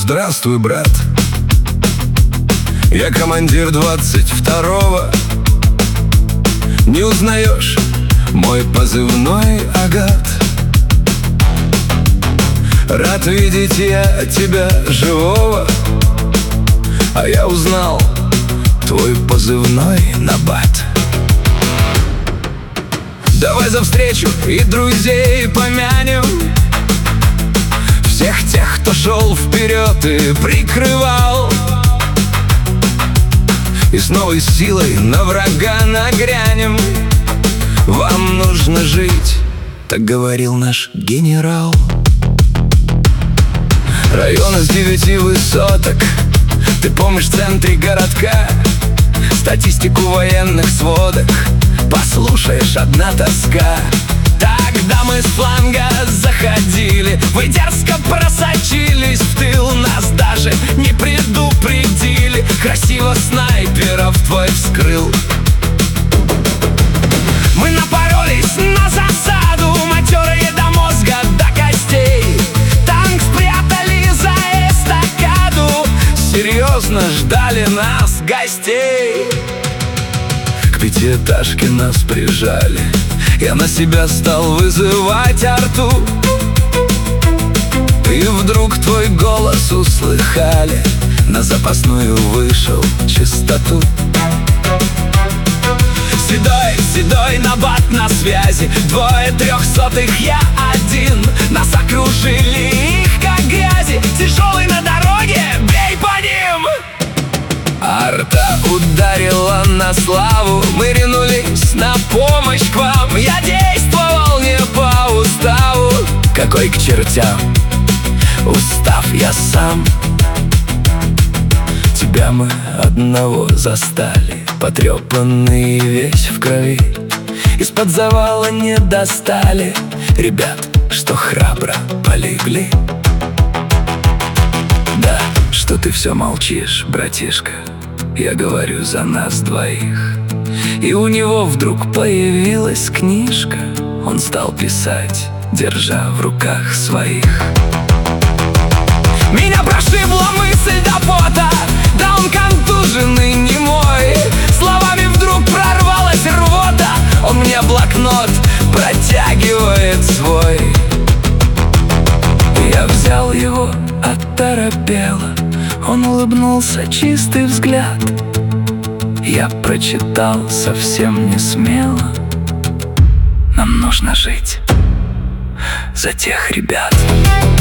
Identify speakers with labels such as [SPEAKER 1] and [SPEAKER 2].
[SPEAKER 1] здравствуй, брат. Я командир 22-го. Не узнаешь мой позывной Агат? Рад видеть я тебя живого, а я узнал твой позывной Набат. Давай за встречу и друзей помянем, всех тех, кто шел вперед и прикрывал, и с новой силой на врага нагрянем. Вам нужно жить, так говорил наш генерал. Район из 9 высоток, ты помнишь, в центре городка. Статистику военных сводок послушаешь, одна тоска. Тогда мы с фланга заходили, вы дерзко просочились в тыл, нас даже не предупредили. Красиво снайперов твой вскрыл. Мы напоролись на засаду, матерые до мозга, до костей. Танк спрятали за эстакаду, серьезно ждали нас гостей. К пятиэтажке нас прижали, я на себя стал вызывать арту. И вдруг твой голос услыхали, на запасную вышел частоту. Седой, седой Набат на связи, 2 300-х, я один. Нас окружили, их как грязи, тяжелый на дороге, бей по ним! Арта ударила на славу, мы ринулись на помощь к вам. Я действовал не по уставу, какой к чертям устав я сам. Тебя мы одного застали, потрепанный весь в крови. Из-под завала не достали ребят, что храбро полегли. Да, что ты все молчишь, братишка, я говорю за нас двоих. И у него вдруг появилась книжка, он стал писать, держа в руках своих. Меня прошибла мысль до пота, да он контуженный не мой. Словами вдруг прорвалась рвота, он мне блокнот протягивает свой. Я взял его, оторопело, он улыбнулся, чистый взгляд. Я прочитал совсем не смело: нам нужно жить за тех ребят.